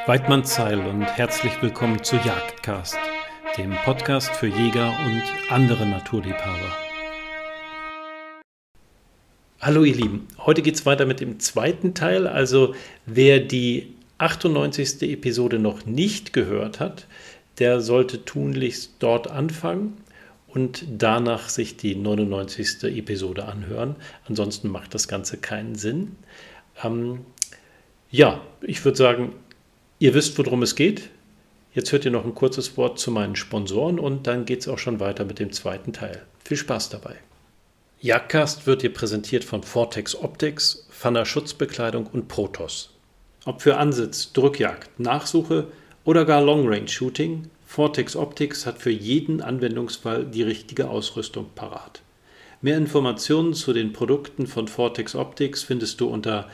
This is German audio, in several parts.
Weidmannsheil und herzlich willkommen zu Jagdcast, dem Podcast für Jäger und andere Naturliebhaber. Hallo ihr Lieben, heute geht es weiter mit dem zweiten Teil. Also wer die 98. Episode noch nicht gehört hat, der sollte tunlichst dort anfangen und danach sich die 99. Episode anhören. Ansonsten macht das Ganze keinen Sinn. Ich würde sagen, ihr wisst, worum es geht. Jetzt hört ihr noch ein kurzes Wort zu meinen Sponsoren und dann geht es auch schon weiter mit dem zweiten Teil. Viel Spaß dabei. Jagdcast wird dir präsentiert von Vortex Optics, Pfanner Schutzbekleidung und Protoss. Ob für Ansitz, Drückjagd, Nachsuche oder gar Long Range Shooting, Vortex Optics hat für jeden Anwendungsfall die richtige Ausrüstung parat. Mehr Informationen zu den Produkten von Vortex Optics findest du unter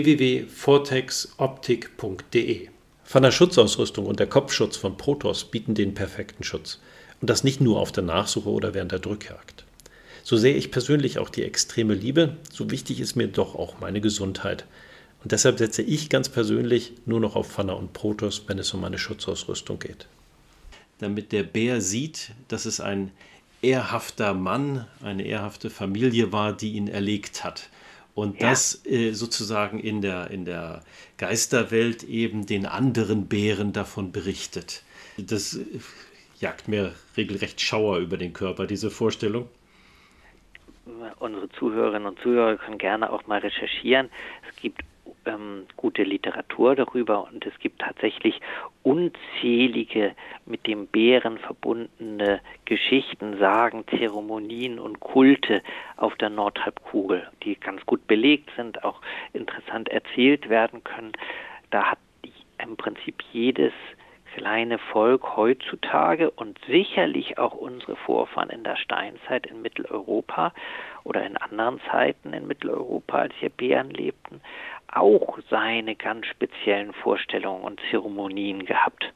www.vortexoptik.de. Pfanner Schutzausrüstung und der Kopfschutz von Protoss bieten den perfekten Schutz. Und das nicht nur auf der Nachsuche oder während der Drückjagd. So sehe ich persönlich auch die extreme Liebe, so wichtig ist mir doch auch meine Gesundheit. Und deshalb setze ich ganz persönlich nur noch auf Pfanner und Protoss, wenn es um meine Schutzausrüstung geht. Damit der Bär sieht, dass es ein ehrhafter Mann, eine ehrhafte Familie war, die ihn erlegt hat. Und das sozusagen in der Geisterwelt eben den anderen Bären davon berichtet. Das jagt mir regelrecht Schauer über den Körper, diese Vorstellung. Unsere Zuhörerinnen und Zuhörer können gerne auch mal recherchieren. Es gibt gute Literatur darüber und es gibt tatsächlich unzählige mit dem Bären verbundene Geschichten, Sagen, Zeremonien und Kulte auf der Nordhalbkugel, die ganz gut belegt sind, auch interessant erzählt werden können. Da hat im Prinzip jedes kleine Volk heutzutage und sicherlich auch unsere Vorfahren in der Steinzeit in Mitteleuropa oder in anderen Zeiten in Mitteleuropa, als hier Bären lebten, auch seine ganz speziellen Vorstellungen und Zeremonien gehabt.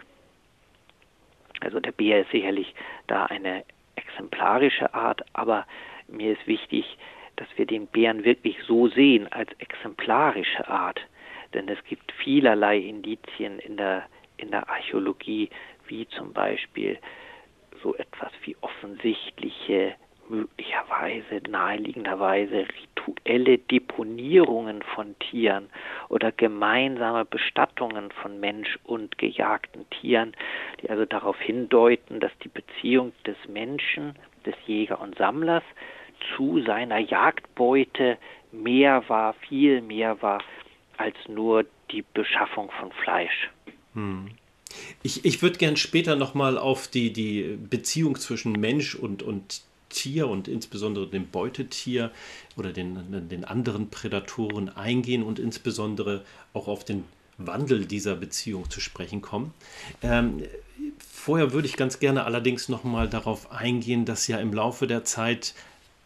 Also der Bär ist sicherlich da eine exemplarische Art, aber mir ist wichtig, dass wir den Bären wirklich so sehen als exemplarische Art, denn es gibt vielerlei Indizien in der Archäologie, wie zum Beispiel so etwas wie offensichtliche, möglicherweise naheliegenderweise rituelle Deponierungen von Tieren oder gemeinsame Bestattungen von Mensch und gejagten Tieren, die also darauf hindeuten, dass die Beziehung des Menschen, des Jäger und Sammlers zu seiner Jagdbeute viel mehr war als nur die Beschaffung von Fleisch. Ich würde gern später nochmal auf die Beziehung zwischen Mensch und Tier und insbesondere dem Beutetier oder den anderen Prädatoren eingehen und insbesondere auch auf den Wandel dieser Beziehung zu sprechen kommen. Vorher würde ich ganz gerne allerdings nochmal darauf eingehen, dass ja im Laufe der Zeit,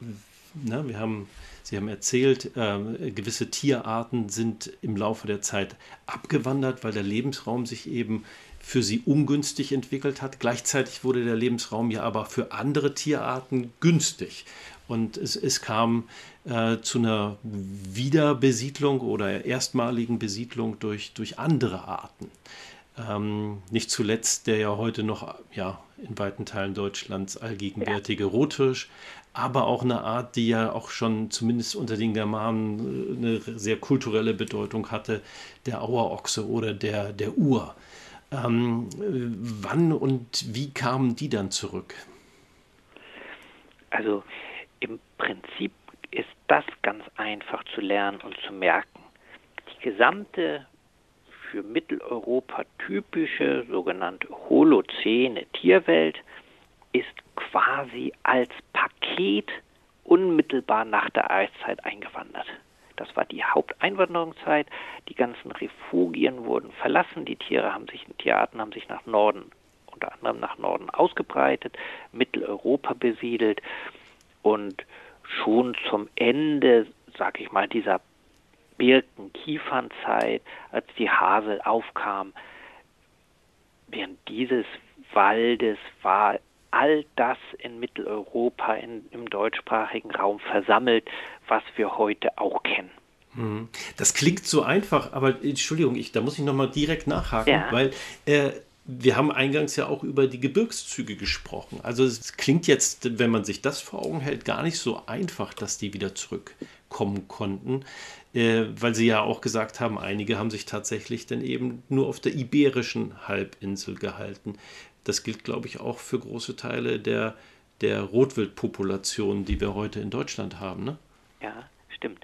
Sie haben erzählt, gewisse Tierarten sind im Laufe der Zeit abgewandert, weil der Lebensraum sich eben für sie ungünstig entwickelt hat. Gleichzeitig wurde der Lebensraum ja aber für andere Tierarten günstig. Und es kam zu einer Wiederbesiedlung oder erstmaligen Besiedlung durch andere Arten. Nicht zuletzt der ja heute noch in weiten Teilen Deutschlands allgegenwärtige Rothirsch, aber auch eine Art, die ja auch schon zumindest unter den Germanen eine sehr kulturelle Bedeutung hatte, der Auerochse oder der Ur. Wann und wie kamen die dann zurück? Also im Prinzip ist das ganz einfach zu lernen und zu merken. Die gesamte für Mitteleuropa typische sogenannte Holozäne Tierwelt ist quasi als Paket unmittelbar nach der Eiszeit eingewandert. Das war die Haupteinwanderungszeit. Die ganzen Refugien wurden verlassen. Die Tierarten haben sich nach Norden, unter anderem nach Norden ausgebreitet, Mitteleuropa besiedelt und schon zum Ende, sag ich mal, dieser Birken-Kiefernzeit, als die Hasel aufkam, während dieses Waldes war all das in Mitteleuropa, im deutschsprachigen Raum versammelt, was wir heute auch kennen. Das klingt so einfach, aber Entschuldigung, da muss ich nochmal direkt nachhaken, Ja, weil wir haben eingangs ja auch über die Gebirgszüge gesprochen. Also es klingt jetzt, wenn man sich das vor Augen hält, gar nicht so einfach, dass die wieder zurückkommen konnten, weil Sie ja auch gesagt haben, einige haben sich tatsächlich dann eben nur auf der iberischen Halbinsel gehalten. Das gilt, glaube ich, auch für große Teile der Rotwildpopulation, die wir heute in Deutschland haben, ne? ja, stimmt.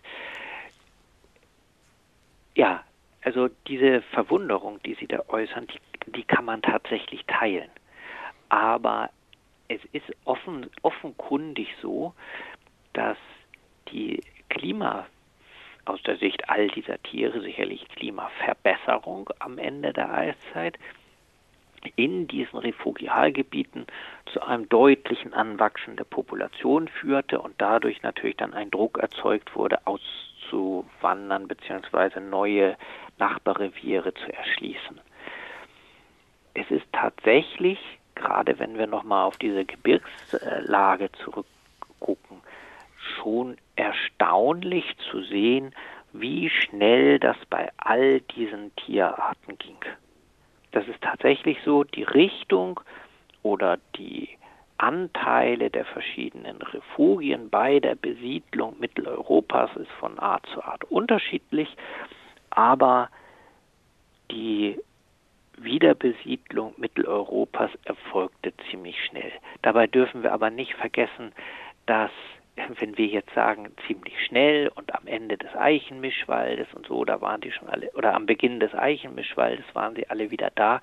Ja, also diese Verwunderung, die Sie da äußern, die kann man tatsächlich teilen. Aber es ist offenkundig so, dass die aus der Sicht all dieser Tiere sicherlich Klimaverbesserung am Ende der Eiszeit in diesen Refugialgebieten zu einem deutlichen Anwachsen der Population führte und dadurch natürlich dann ein Druck erzeugt wurde, auszuwandern bzw. neue Nachbarreviere zu erschließen. Es ist tatsächlich, gerade wenn wir nochmal auf diese Gebirgslage zurückgucken, schon erstaunlich zu sehen, wie schnell das bei all diesen Tierarten ging. Das ist tatsächlich so, die Richtung oder die Anteile der verschiedenen Refugien bei der Besiedlung Mitteleuropas ist von Art zu Art unterschiedlich, aber die Wiederbesiedlung Mitteleuropas erfolgte ziemlich schnell. Dabei dürfen wir aber nicht vergessen, dass, wenn wir jetzt sagen, ziemlich schnell und am Ende des Eichenmischwaldes und so, da waren die schon alle, oder am Beginn des Eichenmischwaldes waren sie alle wieder da.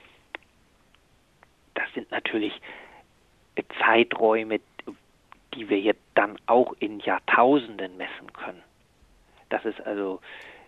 Das sind natürlich Zeiträume, die wir jetzt dann auch in Jahrtausenden messen können. Das ist also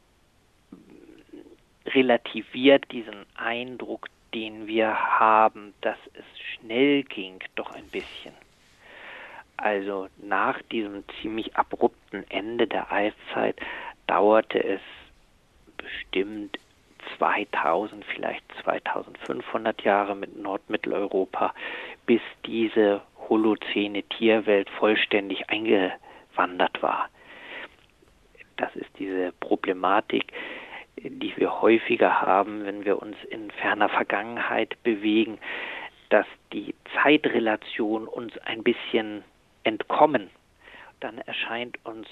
relativiert diesen Eindruck, den wir haben, dass es schnell ging, doch ein bisschen. Also nach diesem ziemlich abrupten Ende der Eiszeit dauerte es bestimmt 2000, vielleicht 2500 Jahre mit Nordmitteleuropa, bis diese Holozäne Tierwelt vollständig eingewandert war. Das ist diese Problematik, die wir häufiger haben, wenn wir uns in ferner Vergangenheit bewegen, dass die Zeitrelation uns ein bisschen entkommen. Dann erscheinen uns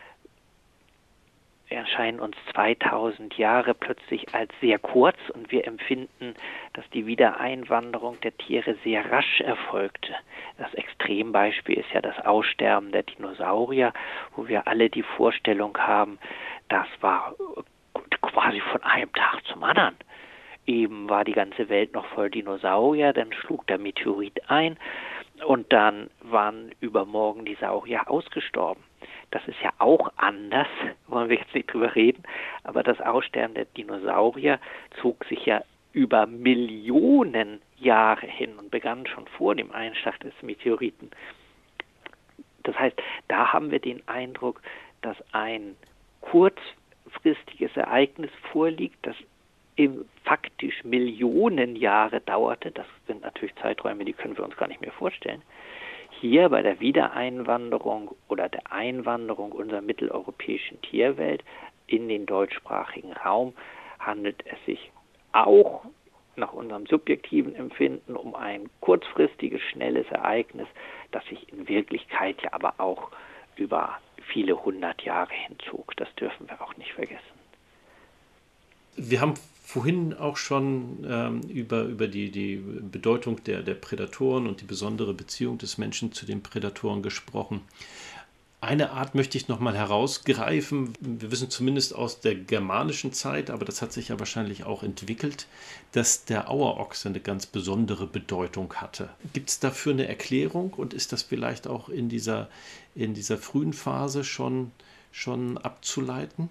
2000 Jahre plötzlich als sehr kurz und wir empfinden, dass die Wiedereinwanderung der Tiere sehr rasch erfolgte. Das Extrembeispiel ist ja das Aussterben der Dinosaurier, wo wir alle die Vorstellung haben, das war quasi von einem Tag zum anderen. Eben war die ganze Welt noch voll Dinosaurier, dann schlug der Meteorit ein und dann waren übermorgen die Saurier ausgestorben. Das ist ja auch anders, wollen wir jetzt nicht drüber reden, aber das Aussterben der Dinosaurier zog sich ja über Millionen Jahre hin und begann schon vor dem Einschlag des Meteoriten. Das heißt, da haben wir den Eindruck, dass ein kurzfristiges Ereignis vorliegt, das faktisch Millionen Jahre dauerte. Das sind natürlich Zeiträume, die können wir uns gar nicht mehr vorstellen. Hier bei der Wiedereinwanderung oder der Einwanderung unserer mitteleuropäischen Tierwelt in den deutschsprachigen Raum handelt es sich auch nach unserem subjektiven Empfinden um ein kurzfristiges, schnelles Ereignis, das sich in Wirklichkeit ja aber auch über viele hundert Jahre hinzog. Das dürfen wir auch nicht vergessen. Wir haben vorhin auch schon über die Bedeutung der Prädatoren und die besondere Beziehung des Menschen zu den Prädatoren gesprochen. Eine Art möchte ich nochmal herausgreifen. Wir wissen zumindest aus der germanischen Zeit, aber das hat sich ja wahrscheinlich auch entwickelt, dass der Auerochse eine ganz besondere Bedeutung hatte. Gibt es dafür eine Erklärung und ist das vielleicht auch in dieser frühen Phase schon abzuleiten?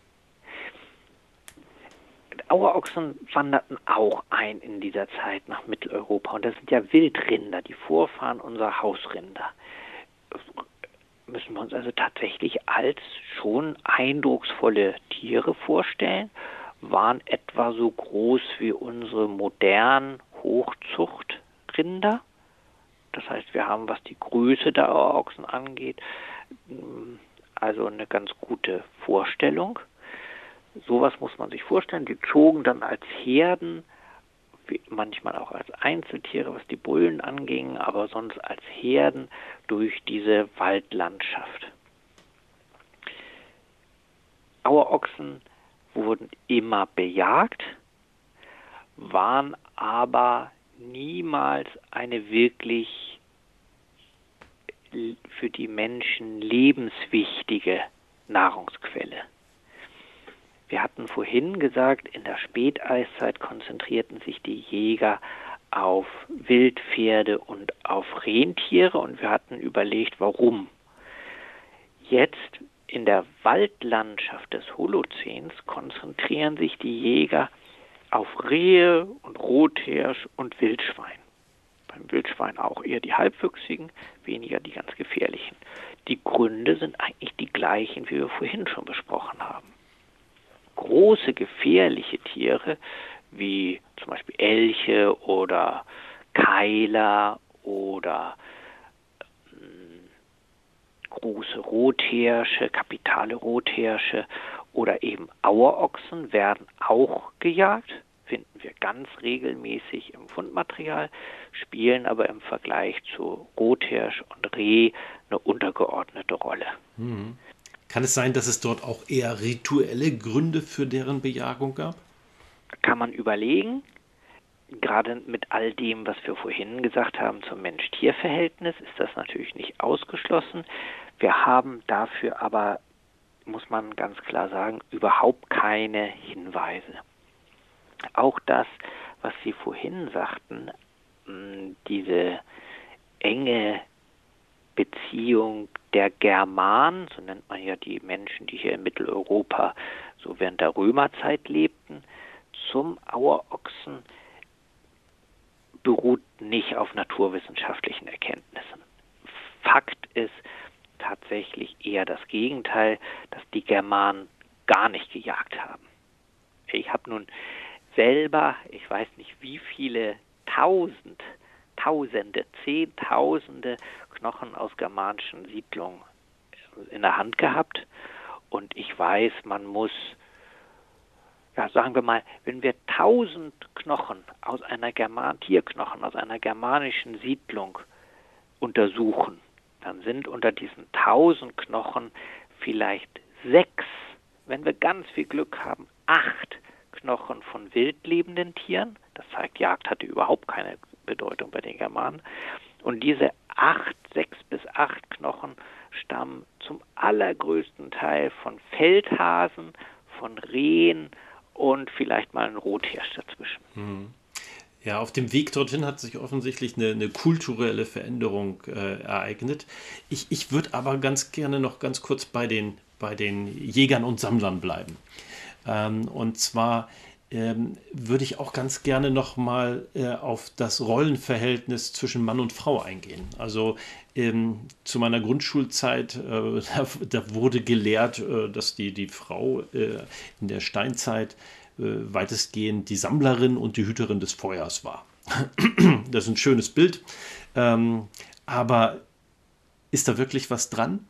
Auerochsen wanderten auch ein in dieser Zeit nach Mitteleuropa und das sind ja Wildrinder, die Vorfahren unserer Hausrinder. Müssen wir uns also tatsächlich als schon eindrucksvolle Tiere vorstellen, waren etwa so groß wie unsere modernen Hochzuchtrinder. Das heißt, wir haben, was die Größe der Auerochsen angeht, also eine ganz gute Vorstellung. Sowas muss man sich vorstellen. Die zogen dann als Herden, manchmal auch als Einzeltiere, was die Bullen anging, aber sonst als Herden durch diese Waldlandschaft. Auerochsen wurden immer bejagt, waren aber niemals eine wirklich für die Menschen lebenswichtige Nahrungsquelle. Wir hatten vorhin gesagt, in der Späteiszeit konzentrierten sich die Jäger auf Wildpferde und auf Rentiere und wir hatten überlegt, warum. Jetzt in der Waldlandschaft des Holozäns konzentrieren sich die Jäger auf Rehe und Rothirsch und Wildschwein. Beim Wildschwein auch eher die halbwüchsigen, weniger die ganz gefährlichen. Die Gründe sind eigentlich die gleichen, wie wir vorhin schon besprochen haben. Große gefährliche Tiere wie zum Beispiel Elche oder Keiler oder große Rothirsche, kapitale Rothirsche oder eben Auerochsen werden auch gejagt, finden wir ganz regelmäßig im Fundmaterial, spielen aber im Vergleich zu Rothirsch und Reh eine untergeordnete Rolle. Kann es sein, dass es dort auch eher rituelle Gründe für deren Bejagung gab? Kann man überlegen. Gerade mit all dem, was wir vorhin gesagt haben zum Mensch-Tier-Verhältnis, ist das natürlich nicht ausgeschlossen. Wir haben dafür aber, muss man ganz klar sagen, überhaupt keine Hinweise. Auch das, was Sie vorhin sagten, diese enge Beziehung der Germanen, so nennt man ja die Menschen, die hier in Mitteleuropa so während der Römerzeit lebten, zum Auerochsen, beruht nicht auf naturwissenschaftlichen Erkenntnissen. Fakt ist tatsächlich eher das Gegenteil, dass die Germanen gar nicht gejagt haben. Ich habe nun selber, ich weiß nicht wie viele Tausende, Zehntausende Knochen aus germanischen Siedlungen in der Hand gehabt und ich weiß, man muss, ja, sagen wir mal, wenn wir 1000 Knochen aus einer Tierknochen aus einer germanischen Siedlung untersuchen, dann sind unter diesen 1000 Knochen vielleicht 6, wenn wir ganz viel Glück haben, 8 Knochen von wildlebenden Tieren. Das zeigt, Jagd hatte überhaupt keine Bedeutung bei den Germanen. Und diese 6 bis 8 Knochen stammen zum allergrößten Teil von Feldhasen, von Rehen und vielleicht mal ein Rothirsch dazwischen. Ja, auf dem Weg dorthin hat sich offensichtlich eine kulturelle Veränderung ereignet. Ich würde aber ganz gerne noch ganz kurz bei den Jägern und Sammlern bleiben. Und zwar würde ich auch ganz gerne noch mal auf das Rollenverhältnis zwischen Mann und Frau eingehen. Also zu meiner Grundschulzeit, da wurde gelehrt, dass die Frau in der Steinzeit weitestgehend die Sammlerin und die Hüterin des Feuers war. Das ist ein schönes Bild. Aber ist da wirklich was dran?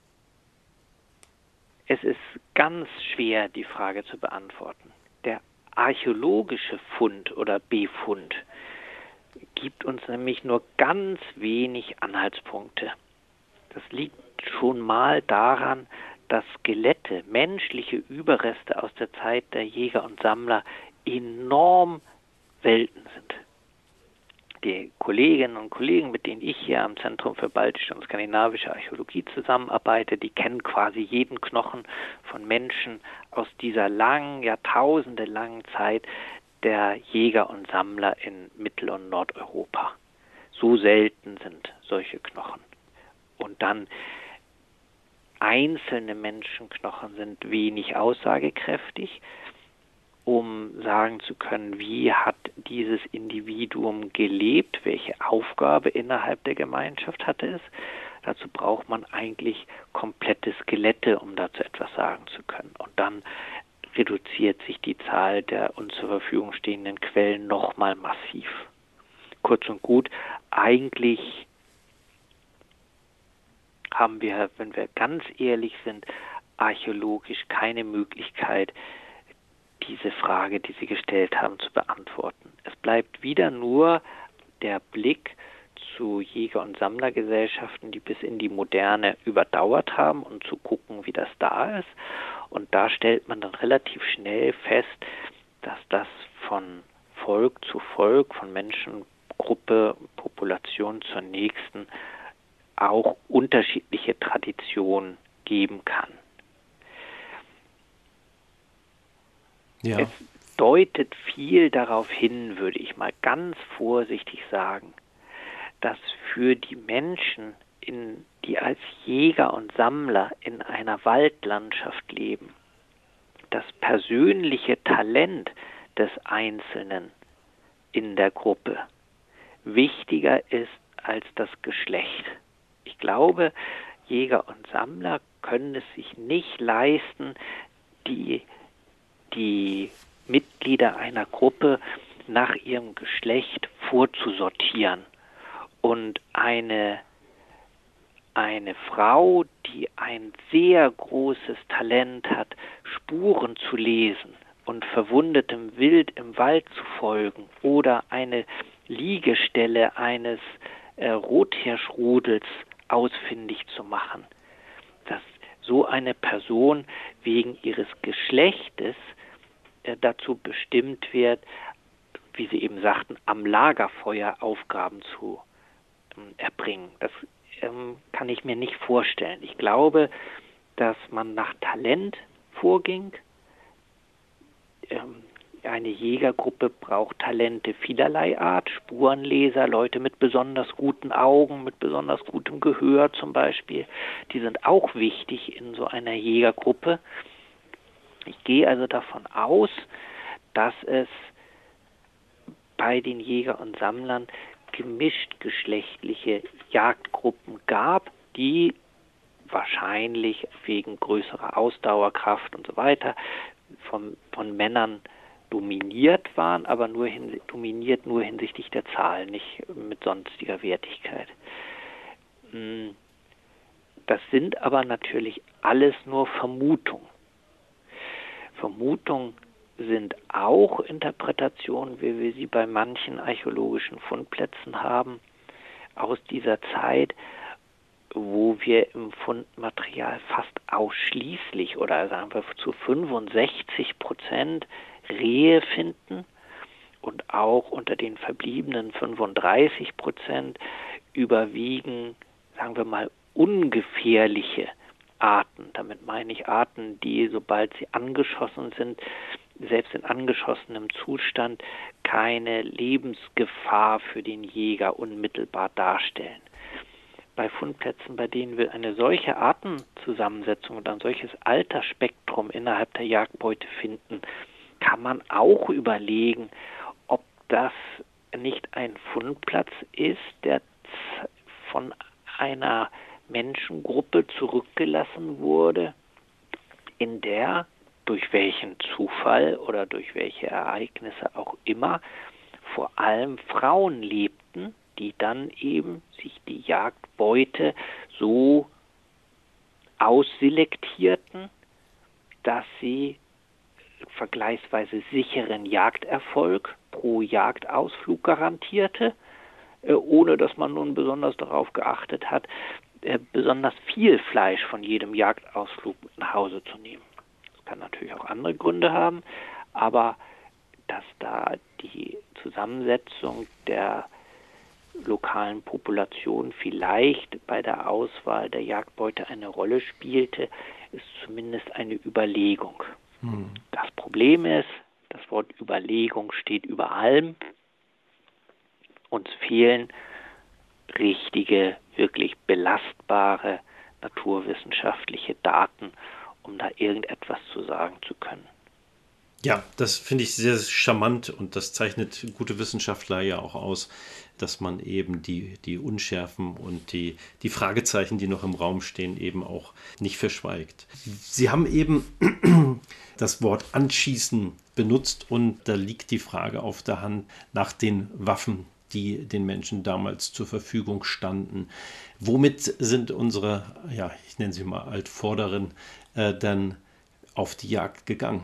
Es ist ganz schwer, die Frage zu beantworten. Der archäologische Fund oder Befund gibt uns nämlich nur ganz wenig Anhaltspunkte. Das liegt schon mal daran, dass Skelette, menschliche Überreste aus der Zeit der Jäger und Sammler enorm selten sind. Die Kolleginnen und Kollegen, mit denen ich hier am Zentrum für baltische und skandinavische Archäologie zusammenarbeite, die kennen quasi jeden Knochen von Menschen aus dieser langen, jahrtausendelangen Zeit der Jäger und Sammler in Mittel- und Nordeuropa. So selten sind solche Knochen. Und dann einzelne Menschenknochen sind wenig aussagekräftig, um sagen zu können, wie hat dieses Individuum gelebt, welche Aufgabe innerhalb der Gemeinschaft hatte es. Dazu braucht man eigentlich komplette Skelette, um dazu etwas sagen zu können. Und dann reduziert sich die Zahl der uns zur Verfügung stehenden Quellen nochmal massiv. Kurz und gut, eigentlich haben wir, wenn wir ganz ehrlich sind, archäologisch keine Möglichkeit, diese Frage, die Sie gestellt haben, zu beantworten. Es bleibt wieder nur der Blick zu Jäger- und Sammlergesellschaften, die bis in die Moderne überdauert haben, und zu gucken, wie das da ist. Und da stellt man dann relativ schnell fest, dass das von Volk zu Volk, von Menschengruppe, Population zur nächsten auch unterschiedliche Traditionen geben kann. Ja. Es deutet viel darauf hin, würde ich mal ganz vorsichtig sagen, dass für die Menschen, die als Jäger und Sammler in einer Waldlandschaft leben, das persönliche Talent des Einzelnen in der Gruppe wichtiger ist als das Geschlecht. Ich glaube, Jäger und Sammler können es sich nicht leisten, die Mitglieder einer Gruppe nach ihrem Geschlecht vorzusortieren. Und eine Frau, die ein sehr großes Talent hat, Spuren zu lesen und verwundetem Wild im Wald zu folgen, oder eine Liegestelle eines Rothirschrudels ausfindig zu machen, dass so eine Person wegen ihres Geschlechtes dazu bestimmt wird, wie Sie eben sagten, am Lagerfeuer Aufgaben zu erbringen. Das kann ich mir nicht vorstellen. Ich glaube, dass man nach Talent vorging. Eine Jägergruppe braucht Talente vielerlei Art, Spurenleser, Leute mit besonders guten Augen, mit besonders gutem Gehör zum Beispiel, die sind auch wichtig in so einer Jägergruppe. Ich gehe also davon aus, dass es bei den Jäger und Sammlern gemischt geschlechtliche Jagdgruppen gab, die wahrscheinlich wegen größerer Ausdauerkraft und so weiter von Männern dominiert waren, aber dominiert nur hinsichtlich der Zahl, nicht mit sonstiger Wertigkeit. Das sind aber natürlich alles nur Vermutungen. Vermutungen sind auch Interpretationen, wie wir sie bei manchen archäologischen Fundplätzen haben, aus dieser Zeit, wo wir im Fundmaterial fast ausschließlich oder sagen wir zu 65% Rehe finden und auch unter den verbliebenen 35% überwiegen, sagen wir mal, ungefährliche Arten. Damit meine ich Arten, die, sobald sie angeschossen sind, selbst in angeschossenem Zustand keine Lebensgefahr für den Jäger unmittelbar darstellen. Bei Fundplätzen, bei denen wir eine solche Artenzusammensetzung und ein solches Altersspektrum innerhalb der Jagdbeute finden, kann man auch überlegen, ob das nicht ein Fundplatz ist, der von einer Menschengruppe zurückgelassen wurde, in der, durch welchen Zufall oder durch welche Ereignisse auch immer, vor allem Frauen lebten, die dann eben sich die Jagdbeute so ausselektierten, dass sie vergleichsweise sicheren Jagderfolg pro Jagdausflug garantierte, ohne dass man nun besonders darauf geachtet hat, besonders viel Fleisch von jedem Jagdausflug mit nach Hause zu nehmen. Das kann natürlich auch andere Gründe haben, aber dass da die Zusammensetzung der lokalen Population vielleicht bei der Auswahl der Jagdbeute eine Rolle spielte, ist zumindest eine Überlegung. Das Problem ist, das Wort Überlegung steht über allem. Uns fehlen richtige, wirklich belastbare naturwissenschaftliche Daten, um da irgendetwas zu sagen zu können. Ja, das finde ich sehr charmant und das zeichnet gute Wissenschaftler ja auch aus, dass man eben die Unschärfen und die Fragezeichen, die noch im Raum stehen, eben auch nicht verschweigt. Sie haben eben das Wort Anschießen benutzt und da liegt die Frage auf der Hand nach den Waffen die den Menschen damals zur Verfügung standen. Womit sind unsere, ja, ich nenne sie mal Altvorderen, dann auf die Jagd gegangen?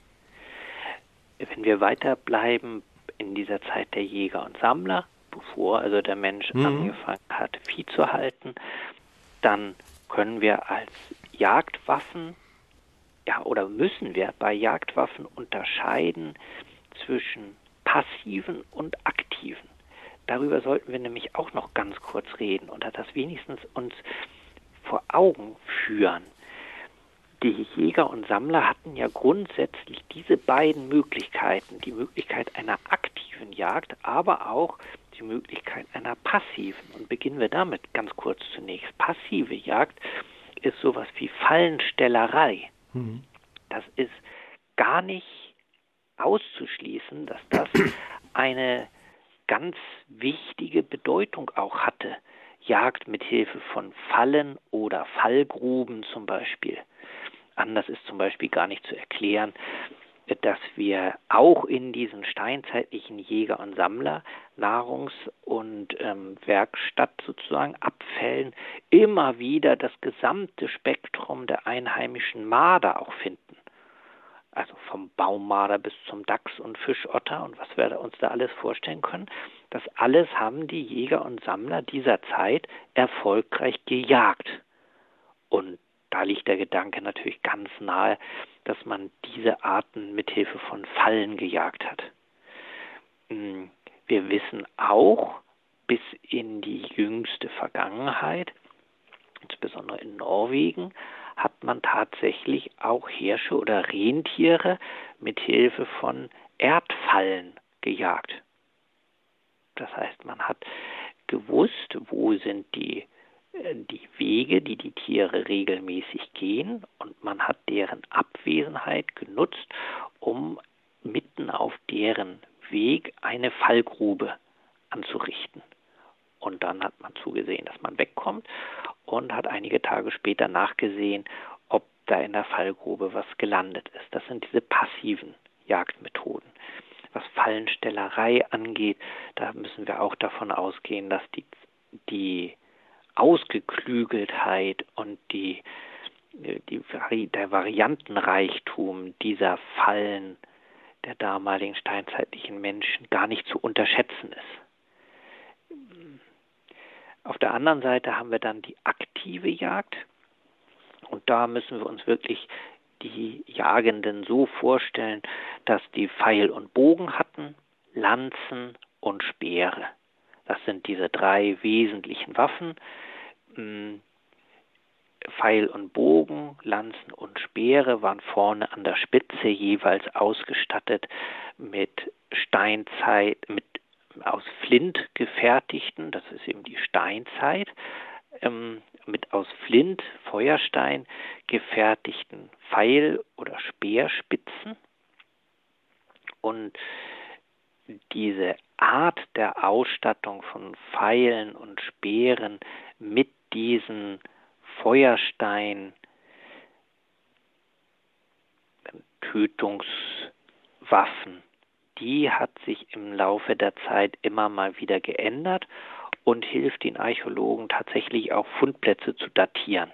Wenn wir weiterbleiben in dieser Zeit der Jäger und Sammler, bevor also der Mensch angefangen hat, Vieh zu halten, dann können wir als Jagdwaffen, ja, oder müssen wir bei Jagdwaffen unterscheiden zwischen passiven und aktiven. Darüber sollten wir nämlich auch noch ganz kurz reden oder das wenigstens uns vor Augen führen. Die Jäger und Sammler hatten ja grundsätzlich diese beiden Möglichkeiten, die Möglichkeit einer aktiven Jagd, aber auch die Möglichkeit einer passiven. Und beginnen wir damit ganz kurz zunächst. Passive Jagd ist sowas wie Fallenstellerei. Das ist gar nicht auszuschließen, dass das eine ganz wichtige Bedeutung auch hatte. Jagd mit Hilfe von Fallen oder Fallgruben zum Beispiel. Anders ist zum Beispiel gar nicht zu erklären, dass wir auch in diesen steinzeitlichen Jäger- und Sammler Nahrungs- und Werkstatt sozusagen Abfällen immer wieder das gesamte Spektrum der einheimischen Marder auch finden. Also vom Baummarder bis zum Dachs und Fischotter und was wir uns da alles vorstellen können. Das alles haben die Jäger und Sammler dieser Zeit erfolgreich gejagt. Und da liegt der Gedanke natürlich ganz nahe, dass man diese Arten mit Hilfe von Fallen gejagt hat. Wir wissen auch bis in die jüngste Vergangenheit, insbesondere in Norwegen, hat man tatsächlich auch Hirsche oder Rentiere mit Hilfe von Erdfallen gejagt. Das heißt, man hat gewusst, wo sind die Wege, die die Tiere regelmäßig gehen, und man hat deren Abwesenheit genutzt, um mitten auf deren Weg eine Fallgrube anzurichten. Und dann hat man zugesehen, dass man wegkommt und hat einige Tage später nachgesehen, ob da in der Fallgrube was gelandet ist. Das sind diese passiven Jagdmethoden. Was Fallenstellerei angeht, da müssen wir auch davon ausgehen, dass die Ausgeklügeltheit und der Variantenreichtum dieser Fallen der damaligen steinzeitlichen Menschen gar nicht zu unterschätzen ist. Auf der anderen Seite haben wir dann die aktive Jagd, und da müssen wir uns wirklich die Jagenden so vorstellen, dass die Pfeil und Bogen hatten, Lanzen und Speere. Das sind diese drei wesentlichen Waffen. Pfeil und Bogen, Lanzen und Speere waren vorne an der Spitze jeweils ausgestattet mit aus Flint gefertigten, das ist eben die Steinzeit, mit aus Flint, Feuerstein gefertigten Pfeil- oder Speerspitzen. Und diese Art der Ausstattung von Pfeilen und Speeren mit diesen Feuerstein Tötungswaffen, die hat sich im Laufe der Zeit immer mal wieder geändert und hilft den Archäologen tatsächlich auch Fundplätze zu datieren.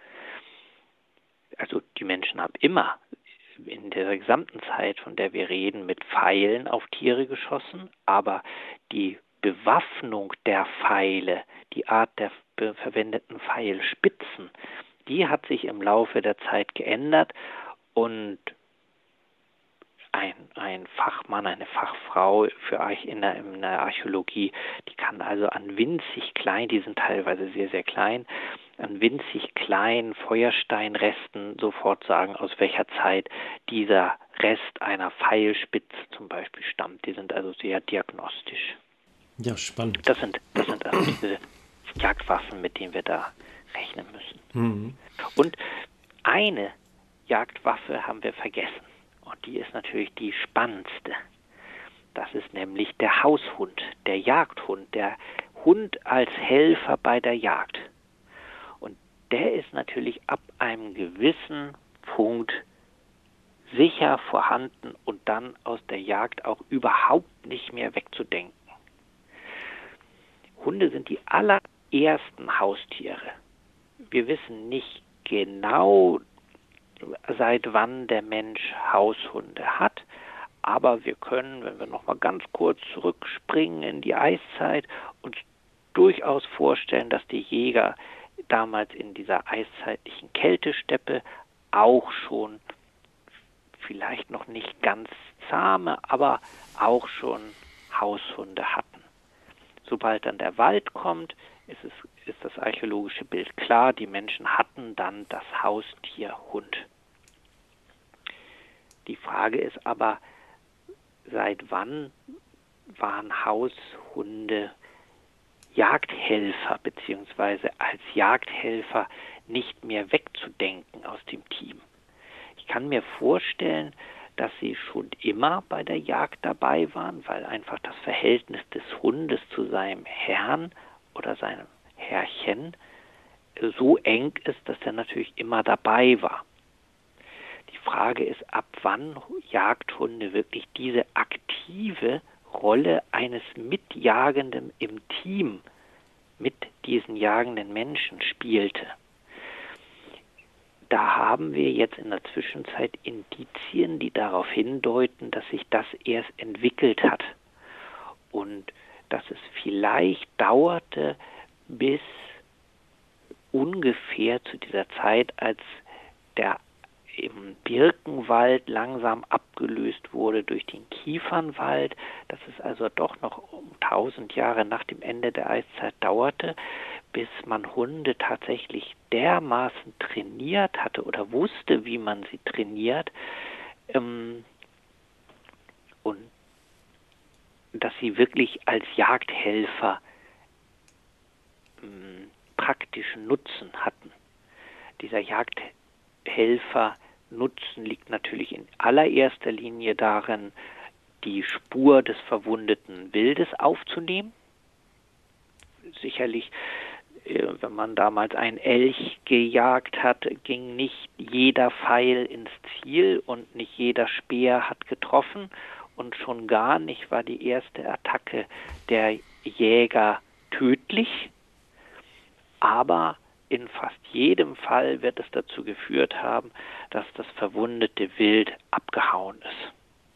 Also die Menschen haben immer in der gesamten Zeit, von der wir reden, mit Pfeilen auf Tiere geschossen, aber die Bewaffnung der Pfeile, die Art der verwendeten Pfeilspitzen, die hat sich im Laufe der Zeit geändert, und ein Fachmann, eine Fachfrau in der Archäologie, die kann also an winzig klein, die sind teilweise sehr, sehr klein, an winzig kleinen Feuersteinresten sofort sagen, aus welcher Zeit dieser Rest einer Pfeilspitze zum Beispiel stammt. Die sind also sehr diagnostisch. Ja, spannend. Das sind also diese Jagdwaffen, mit denen wir da rechnen müssen. Und eine Jagdwaffe haben wir vergessen. Und die ist natürlich die spannendste. Das ist nämlich der Haushund, der Jagdhund, der Hund als Helfer bei der Jagd. Und der ist natürlich ab einem gewissen Punkt sicher vorhanden und dann aus der Jagd auch überhaupt nicht mehr wegzudenken. Hunde sind die allerersten Haustiere. Wir wissen nicht genau, seit wann der Mensch Haushunde hat, aber wir können, wenn wir noch mal ganz kurz zurückspringen in die Eiszeit, uns durchaus vorstellen, dass die Jäger damals in dieser eiszeitlichen Kältesteppe auch schon vielleicht noch nicht ganz zahme, aber auch schon Haushunde hatten. Sobald dann der Wald kommt, ist das archäologische Bild klar. Die Menschen hatten dann das Haustier Hund. Die Frage ist aber, seit wann waren Haushunde Jagdhelfer bzw. als Jagdhelfer nicht mehr wegzudenken aus dem Team? Ich kann mir vorstellen, dass sie schon immer bei der Jagd dabei waren, weil einfach das Verhältnis des Hundes zu seinem Herrn oder seinem Herrchen so eng ist, dass er natürlich immer dabei war. Die Frage ist, ab wann Jagdhunde wirklich diese aktive Rolle eines Mitjagenden im Team mit diesen jagenden Menschen spielte. Da haben wir jetzt in der Zwischenzeit Indizien, die darauf hindeuten, dass sich das erst entwickelt hat und dass es vielleicht dauerte bis ungefähr zu dieser Zeit, als der im Birkenwald langsam abgelöst wurde durch den Kiefernwald, dass es also doch noch um 1000 Jahre nach dem Ende der Eiszeit dauerte, bis man Hunde tatsächlich dermaßen trainiert hatte oder wusste, wie man sie trainiert, und dass sie wirklich als Jagdhelfer praktischen Nutzen hatten. Dieser Jagdhelfer Nutzen liegt natürlich in allererster Linie darin, die Spur des verwundeten Wildes aufzunehmen. Sicherlich, wenn man damals einen Elch gejagt hat, ging nicht jeder Pfeil ins Ziel und nicht jeder Speer hat getroffen und schon gar nicht war die erste Attacke der Jäger tödlich, aber in fast jedem Fall wird es dazu geführt haben, dass das verwundete Wild abgehauen ist.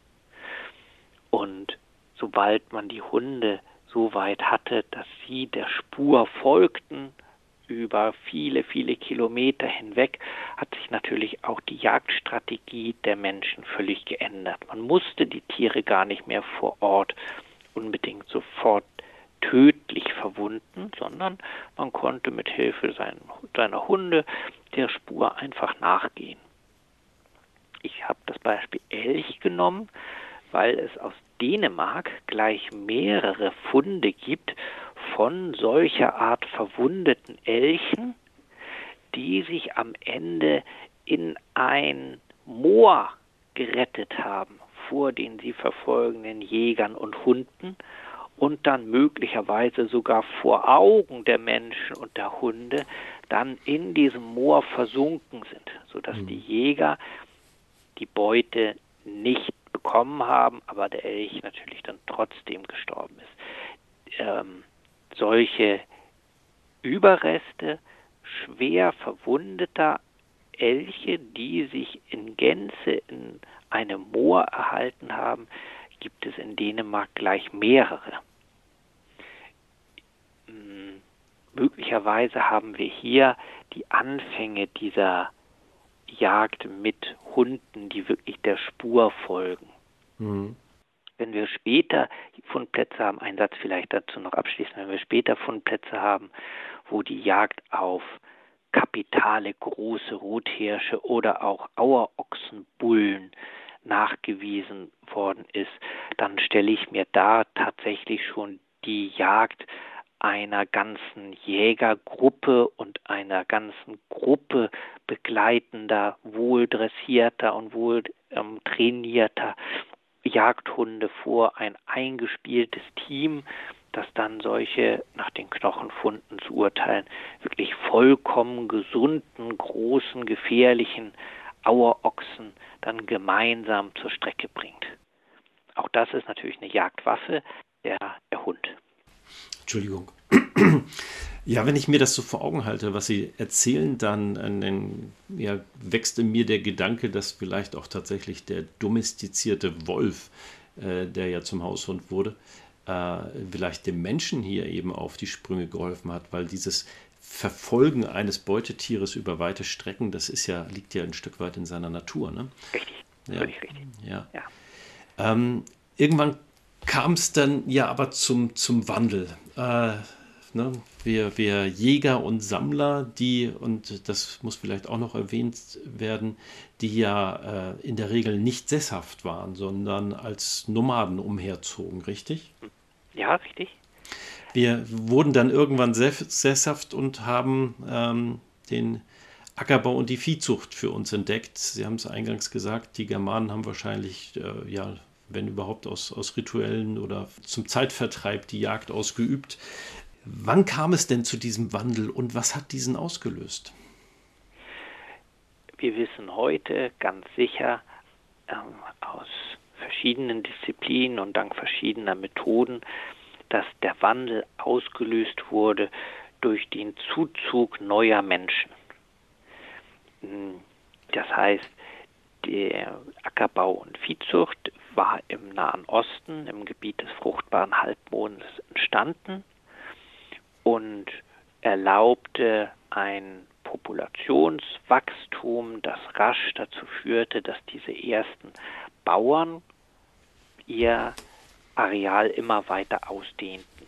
Und sobald man die Hunde so weit hatte, dass sie der Spur folgten, über viele, viele Kilometer hinweg, hat sich natürlich auch die Jagdstrategie der Menschen völlig geändert. Man musste die Tiere gar nicht mehr vor Ort unbedingt sofort tödlich verwunden, sondern man konnte mit Hilfe seiner Hunde der Spur einfach nachgehen. Ich habe das Beispiel Elch genommen, weil es aus Dänemark gleich mehrere Funde gibt von solcher Art verwundeten Elchen, die sich am Ende in ein Moor gerettet haben vor den sie verfolgenden Jägern und Hunden und dann möglicherweise sogar vor Augen der Menschen und der Hunde dann in diesem Moor versunken sind, sodass die Jäger die Beute nicht bekommen haben, aber der Elch natürlich dann trotzdem gestorben ist. Solche Überreste schwer verwundeter Elche, die sich in Gänze in einem Moor erhalten haben, gibt es in Dänemark gleich mehrere. Möglicherweise haben wir hier die Anfänge dieser Jagd mit Hunden, die wirklich der Spur folgen. Wenn wir später Fundplätze haben, ein Satz vielleicht dazu noch abschließend, wenn wir später Fundplätze haben, wo die Jagd auf kapitale große Rothirsche oder auch Auerochsenbullen nachgewiesen worden ist, dann stelle ich mir da tatsächlich schon die Jagd einer ganzen Jägergruppe und einer ganzen Gruppe begleitender, wohldressierter und wohl trainierter Jagdhunde vor, ein eingespieltes Team, das dann solche, nach den Knochenfunden zu urteilen, wirklich vollkommen gesunden, großen, gefährlichen Auerochsen dann gemeinsam zur Strecke bringt. Auch das ist natürlich eine Jagdwaffe, der Hund. Entschuldigung. Ja, wenn ich mir das so vor Augen halte, was Sie erzählen, ja, wächst in mir der Gedanke, dass vielleicht auch tatsächlich der domestizierte Wolf, der ja zum Haushund wurde, vielleicht dem Menschen hier eben auf die Sprünge geholfen hat, weil dieses Verfolgen eines Beutetieres über weite Strecken, liegt ja ein Stück weit in seiner Natur, ne? Richtig, Ja, völlig richtig. ja. Ja. Irgendwann kam es dann ja aber zum Wandel. Ne? Wir Jäger und Sammler, und das muss vielleicht auch noch erwähnt werden, die ja in der Regel nicht sesshaft waren, sondern als Nomaden umherzogen, richtig? Ja, richtig. Wir wurden dann irgendwann sesshaft und haben den Ackerbau und die Viehzucht für uns entdeckt. Sie haben es eingangs gesagt, die Germanen haben wahrscheinlich, ja, wenn überhaupt aus rituellen oder zum Zeitvertreib die Jagd ausgeübt. Wann kam es denn zu diesem Wandel und was hat diesen ausgelöst? Wir wissen heute ganz sicher aus verschiedenen Disziplinen und dank verschiedener Methoden, dass der Wandel ausgelöst wurde durch den Zuzug neuer Menschen. Das heißt, der Ackerbau und Viehzucht war im Nahen Osten, im Gebiet des fruchtbaren Halbmondes entstanden und erlaubte ein Populationswachstum, das rasch dazu führte, dass diese ersten Bauern ihr Areal immer weiter ausdehnten.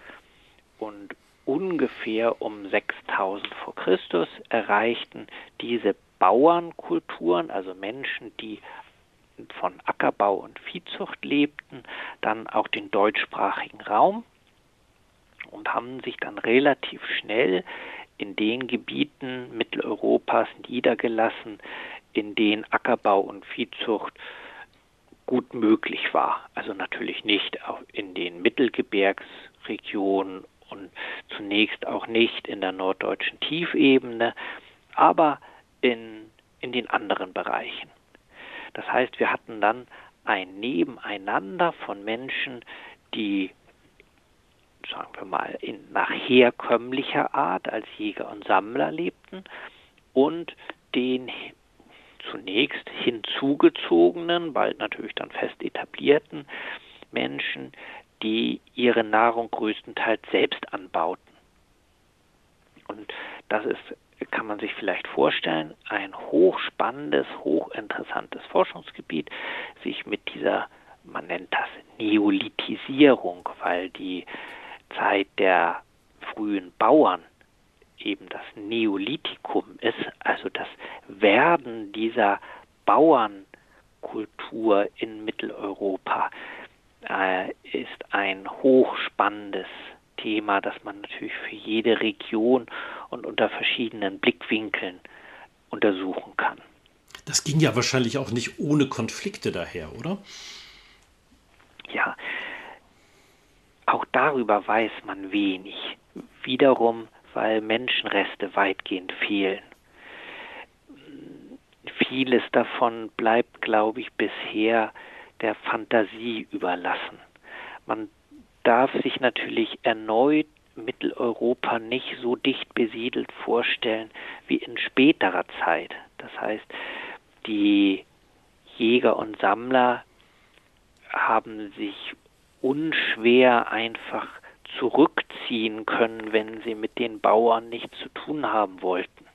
Und ungefähr um 6000 vor Christus erreichten diese Bauernkulturen, also Menschen, die von Ackerbau und Viehzucht lebten, dann auch den deutschsprachigen Raum und haben sich dann relativ schnell in den Gebieten Mitteleuropas niedergelassen, in denen Ackerbau und Viehzucht gut möglich war. Also natürlich nicht auch in den Mittelgebirgsregionen und zunächst auch nicht in der norddeutschen Tiefebene, aber in den anderen Bereichen. Das heißt, wir hatten dann ein Nebeneinander von Menschen, die, sagen wir mal, nach herkömmlicher Art als Jäger und Sammler lebten und den zunächst hinzugezogenen, bald natürlich dann fest etablierten Menschen, die ihre Nahrung größtenteils selbst anbauten. Und das ist, kann man sich vielleicht vorstellen, ein hochspannendes, hochinteressantes Forschungsgebiet, sich mit dieser, man nennt das Neolithisierung, weil die Zeit der frühen Bauern eben das Neolithikum ist, also das Werden dieser Bauernkultur in Mitteleuropa, ist ein hochspannendes Thema, das man natürlich für jede Region und unter verschiedenen Blickwinkeln untersuchen kann. Das ging ja wahrscheinlich auch nicht ohne Konflikte daher, oder? Ja, auch darüber weiß man wenig. Wiederum, weil Menschenreste weitgehend fehlen. Vieles davon bleibt, glaube ich, bisher der Fantasie überlassen. Man darf sich natürlich erneut Mitteleuropa nicht so dicht besiedelt vorstellen wie in späterer Zeit. Das heißt, die Jäger und Sammler haben sich unschwer einfach zurückziehen können, wenn sie mit den Bauern nichts zu tun haben wollten.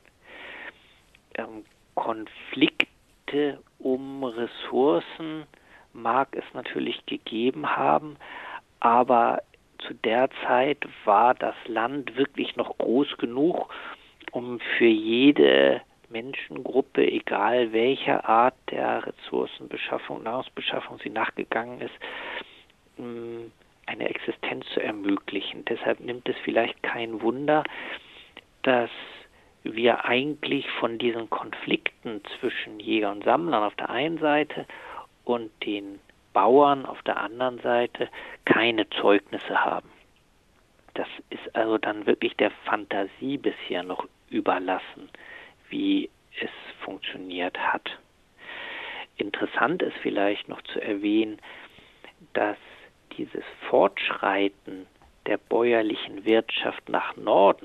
Konflikte um Ressourcen mag es natürlich gegeben haben, aber zu der Zeit war das Land wirklich noch groß genug, um für jede Menschengruppe, egal welcher Art der Ressourcenbeschaffung, Nahrungsbeschaffung sie nachgegangen ist, eine Existenz zu ermöglichen. Deshalb nimmt es vielleicht kein Wunder, dass wir eigentlich von diesen Konflikten zwischen Jäger und Sammlern auf der einen Seite und den Bauern auf der anderen Seite keine Zeugnisse haben. Das ist also dann wirklich der Fantasie bisher noch überlassen, wie es funktioniert hat. Interessant ist vielleicht noch zu erwähnen, dass dieses Fortschreiten der bäuerlichen Wirtschaft nach Norden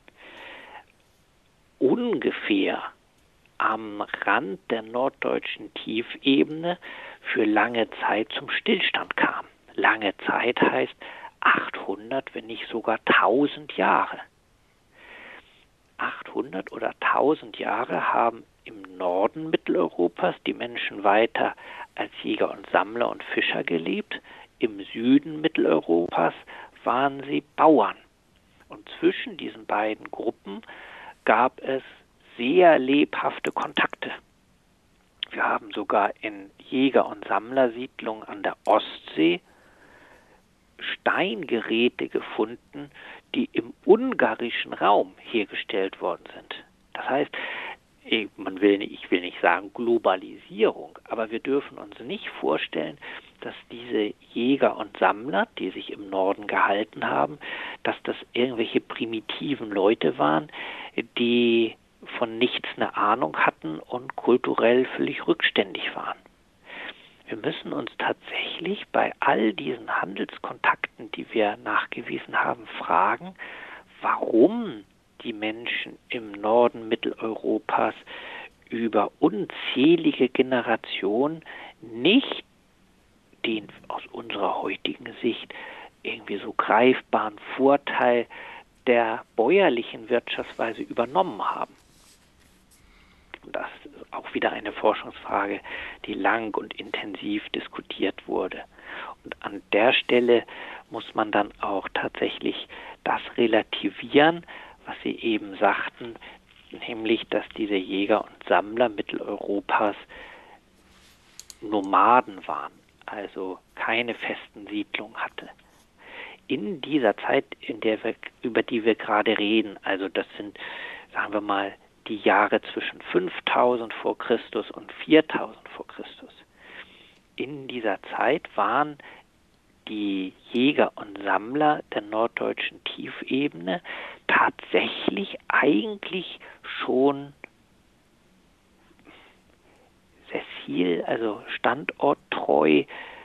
ungefähr am Rand der norddeutschen Tiefebene für lange Zeit zum Stillstand kam. Lange Zeit heißt 800, wenn nicht sogar 1000 Jahre. 800 oder 1000 Jahre haben im Norden Mitteleuropas die Menschen weiter als Jäger und Sammler und Fischer gelebt. Im Süden Mitteleuropas waren sie Bauern. Und zwischen diesen beiden Gruppen gab es sehr lebhafte Kontakte. Wir haben sogar in Jäger- und Sammlersiedlungen an der Ostsee Steingeräte gefunden, die im ungarischen Raum hergestellt worden sind. Das heißt, ich will nicht sagen Globalisierung, aber wir dürfen uns nicht vorstellen, dass diese Jäger und Sammler, die sich im Norden gehalten haben, dass das irgendwelche primitiven Leute waren, die von nichts eine Ahnung hatten und kulturell völlig rückständig waren. Wir müssen uns tatsächlich bei all diesen Handelskontakten, die wir nachgewiesen haben, fragen, warum die Menschen im Norden Mitteleuropas über unzählige Generationen nicht den aus unserer heutigen Sicht irgendwie so greifbaren Vorteil der bäuerlichen Wirtschaftsweise übernommen haben. Das ist auch wieder eine Forschungsfrage, die lang und intensiv diskutiert wurde. Und an der Stelle muss man dann auch tatsächlich das relativieren, was Sie eben sagten, nämlich, dass diese Jäger und Sammler Mitteleuropas Nomaden waren, also keine festen Siedlungen hatte. In dieser Zeit, über die wir gerade reden, also das sind, sagen wir mal, die Jahre zwischen 5000 vor Christus und 4000 vor Christus. In dieser Zeit waren die Jäger und Sammler der norddeutschen Tiefebene tatsächlich eigentlich schon sessil, also standorttreu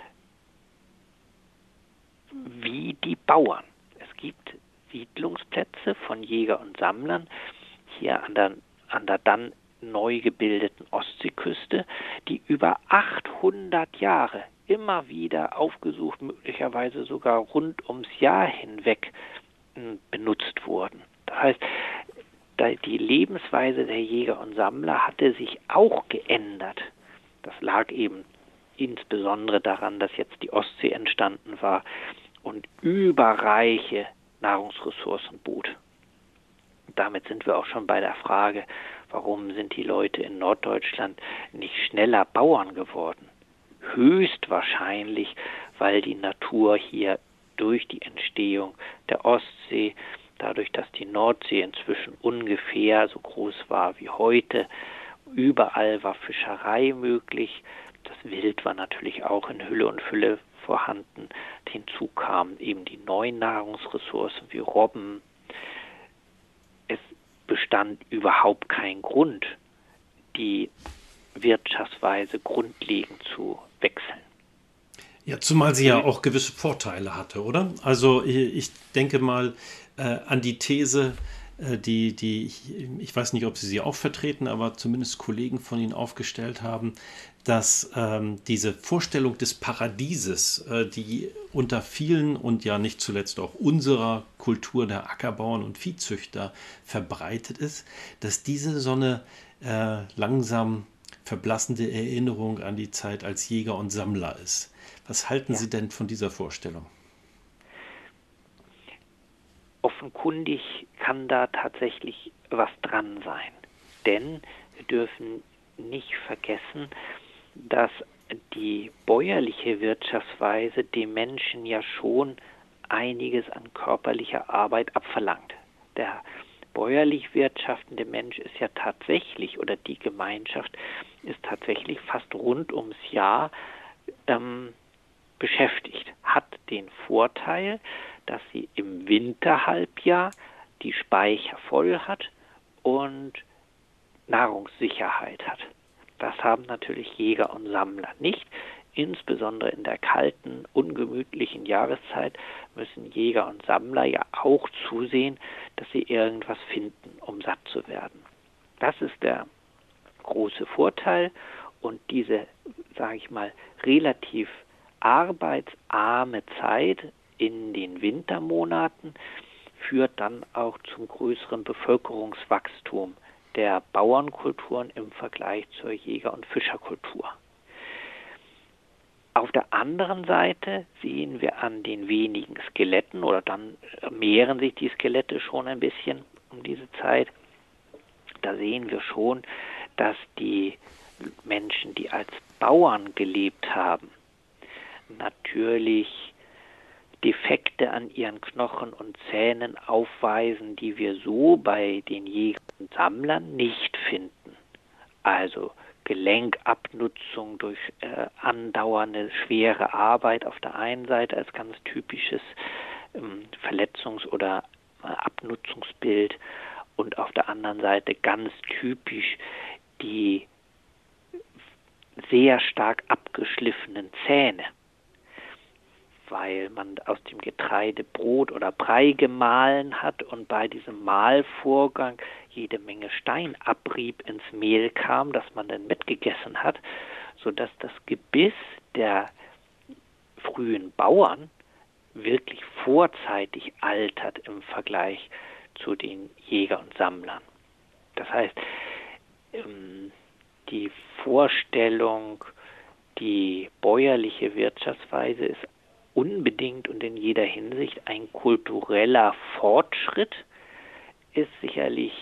wie die Bauern. Es gibt Siedlungsplätze von Jäger und Sammlern hier an der dann neu gebildeten Ostseeküste, die über 800 Jahre immer wieder aufgesucht, möglicherweise sogar rund ums Jahr hinweg benutzt wurden. Das heißt, die Lebensweise der Jäger und Sammler hatte sich auch geändert. Das lag eben insbesondere daran, dass jetzt die Ostsee entstanden war und überreiche Nahrungsressourcen bot. Damit sind wir auch schon bei der Frage, warum sind die Leute in Norddeutschland nicht schneller Bauern geworden? Höchstwahrscheinlich, weil die Natur hier durch die Entstehung der Ostsee, dadurch, dass die Nordsee inzwischen ungefähr so groß war wie heute, überall war Fischerei möglich. Das Wild war natürlich auch in Hülle und Fülle vorhanden. Hinzu kamen eben die neuen Nahrungsressourcen wie Robben. Es bestand überhaupt kein Grund, die Wirtschaftsweise grundlegend zu wechseln. Ja, zumal sie ja auch gewisse Vorteile hatte, oder? Also ich denke mal an die These, ich weiß nicht, ob Sie sie auch vertreten, aber zumindest Kollegen von Ihnen aufgestellt haben, dass diese Vorstellung des Paradieses, die unter vielen und ja nicht zuletzt auch unserer Kultur der Ackerbauern und Viehzüchter verbreitet ist, dass diese so eine langsam verblassende Erinnerung an die Zeit als Jäger und Sammler ist. Was halten Sie denn von dieser Vorstellung? Offenkundig kann da tatsächlich was dran sein. Denn wir dürfen nicht vergessen, dass die bäuerliche Wirtschaftsweise dem Menschen ja schon einiges an körperlicher Arbeit abverlangt. Der bäuerlich wirtschaftende Mensch ist ja tatsächlich, oder die Gemeinschaft ist tatsächlich fast rund ums Jahr beschäftigt, hat den Vorteil, dass sie im Winterhalbjahr die Speicher voll hat und Nahrungssicherheit hat. Das haben natürlich Jäger und Sammler nicht. insbesondere in der kalten, ungemütlichen Jahreszeit, müssen Jäger und Sammler ja auch zusehen, dass sie irgendwas finden, um satt zu werden. Das ist der große Vorteil, und diese, sage ich mal, relativ arbeitsarme Zeit in den Wintermonaten führt dann auch zum größeren Bevölkerungswachstum der Bauernkulturen im Vergleich zur Jäger- und Fischerkultur. Auf der anderen Seite sehen wir an den wenigen Skeletten, oder dann mehren sich die Skelette schon ein bisschen um diese Zeit, da sehen wir schon, dass die Menschen, die als Bauern gelebt haben, natürlich Defekte an ihren Knochen und Zähnen aufweisen, die wir so bei den Jägern und Sammlern nicht finden. Also Gelenkabnutzung durch andauernde schwere Arbeit auf der einen Seite als ganz typisches Verletzungs- oder Abnutzungsbild, und auf der anderen Seite ganz typisch die sehr stark abgeschliffenen Zähne, weil man aus dem Getreide Brot oder Brei gemahlen hat und bei diesem Mahlvorgang jede Menge Steinabrieb ins Mehl kam, das man dann mitgegessen hat, sodass das Gebiss der frühen Bauern wirklich vorzeitig altert im Vergleich zu den Jäger und Sammlern. Das heißt, die Vorstellung, die bäuerliche Wirtschaftsweise ist unbedingt und in jeder Hinsicht ein kultureller Fortschritt, ist sicherlich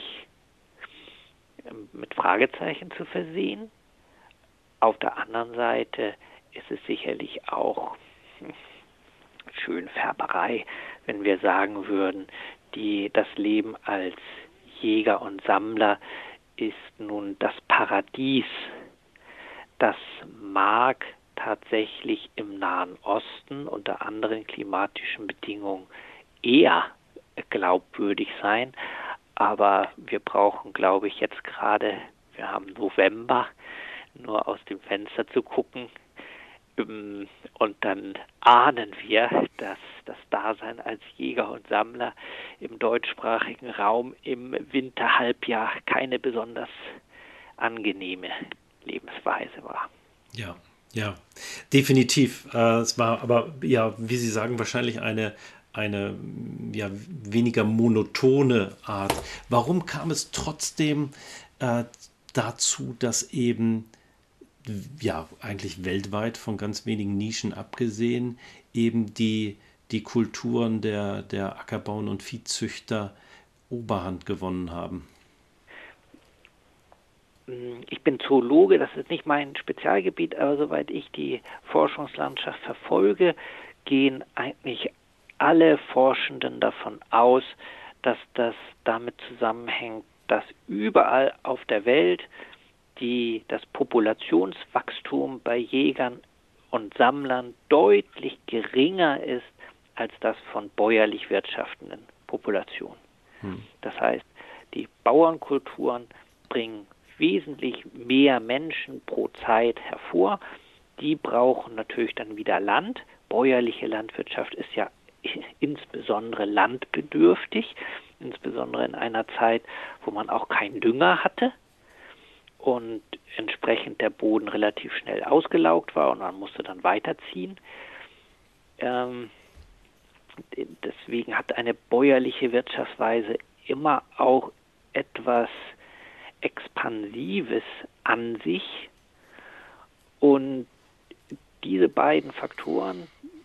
mit Fragezeichen zu versehen. Auf der anderen Seite ist es sicherlich auch Schönfärberei, wenn wir sagen würden, das Leben als Jäger und Sammler ist nun das Paradies. Das mag tatsächlich im Nahen Osten unter anderen klimatischen Bedingungen eher glaubwürdig sein, aber wir brauchen, glaube ich, jetzt gerade, wir haben November, nur aus dem Fenster zu gucken, und dann ahnen wir, dass das Dasein als Jäger und Sammler im deutschsprachigen Raum im Winterhalbjahr keine besonders angenehme Lebensweise war. Ja, ja, definitiv. Es war aber, ja, wie Sie sagen, wahrscheinlich eine ja, weniger monotone Art. Warum kam es trotzdem dazu, dass eben, ja, eigentlich weltweit von ganz wenigen Nischen abgesehen, eben die Kulturen der Ackerbauern und Viehzüchter Oberhand gewonnen haben? Ich bin Zoologe, das ist nicht mein Spezialgebiet, aber soweit ich die Forschungslandschaft verfolge, gehen eigentlich alle Forschenden davon aus, dass das damit zusammenhängt, dass überall auf der Welt das Populationswachstum bei Jägern und Sammlern deutlich geringer ist als das von bäuerlich wirtschaftenden Populationen. Das heißt, die Bauernkulturen bringen wesentlich mehr Menschen pro Zeit hervor. Die brauchen natürlich dann wieder Land. Bäuerliche Landwirtschaft ist ja insbesondere landbedürftig, insbesondere in einer Zeit, wo man auch keinen Dünger hatte und entsprechend der Boden relativ schnell ausgelaugt war und man musste dann weiterziehen. Deswegen hat eine bäuerliche Wirtschaftsweise immer auch etwas Expansives an sich, und diese beiden Faktoren,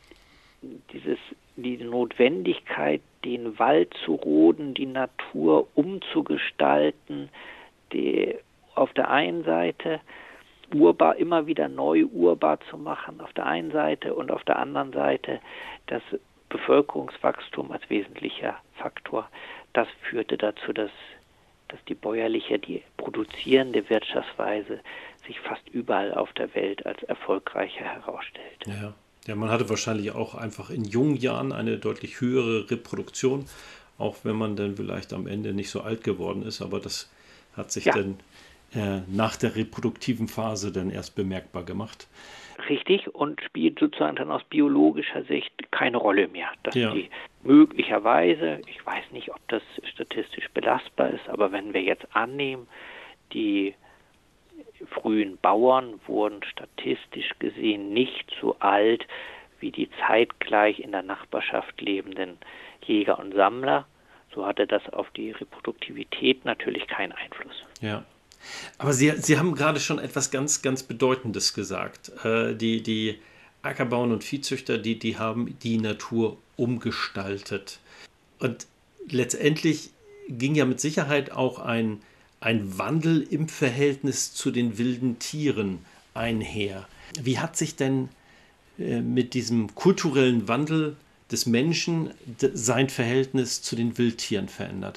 die Notwendigkeit, den Wald zu roden, die Natur umzugestalten, auf der einen Seite urbar, immer wieder neu urbar zu machen, auf der einen Seite, und auf der anderen Seite das Bevölkerungswachstum als wesentlicher Faktor, das führte dazu, dass die bäuerliche, die produzierende Wirtschaftsweise sich fast überall auf der Welt als erfolgreicher herausstellt. Ja, ja, man hatte wahrscheinlich auch einfach in jungen Jahren eine deutlich höhere Reproduktion, auch wenn man dann vielleicht am Ende nicht so alt geworden ist, aber das hat sich dann nach der reproduktiven Phase dann erst bemerkbar gemacht. Richtig, und spielt sozusagen dann aus biologischer Sicht keine Rolle mehr. Dass Ja. die möglicherweise, ich weiß nicht, ob das statistisch belastbar ist, aber wenn wir jetzt annehmen, die frühen Bauern wurden statistisch gesehen nicht so alt wie die zeitgleich in der Nachbarschaft lebenden Jäger und Sammler, so hatte das auf die Reproduktivität natürlich keinen Einfluss. Ja. Aber Sie haben gerade schon etwas ganz, ganz Bedeutendes gesagt. Die Ackerbauern und Viehzüchter, die haben die Natur umgestaltet. Und letztendlich ging ja mit Sicherheit auch ein Wandel im Verhältnis zu den wilden Tieren einher. Wie hat sich denn mit diesem kulturellen Wandel des Menschen sein Verhältnis zu den Wildtieren verändert?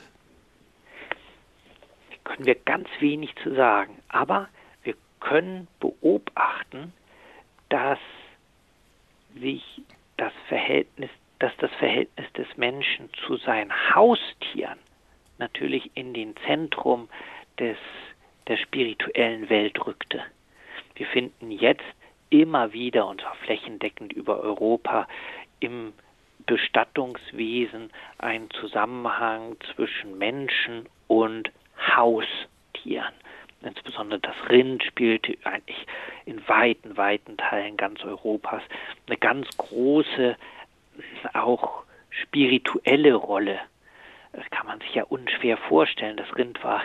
Können wir ganz wenig zu sagen, aber wir können beobachten, dass sich das Verhältnis des Menschen zu seinen Haustieren natürlich in den Zentrum der spirituellen Welt rückte. Wir finden jetzt immer wieder, und zwar flächendeckend über Europa, im Bestattungswesen einen Zusammenhang zwischen Menschen und Haustieren. Insbesondere das Rind spielte eigentlich in weiten Teilen ganz Europas eine ganz große, auch spirituelle Rolle. Das kann man sich ja unschwer vorstellen. Das Rind war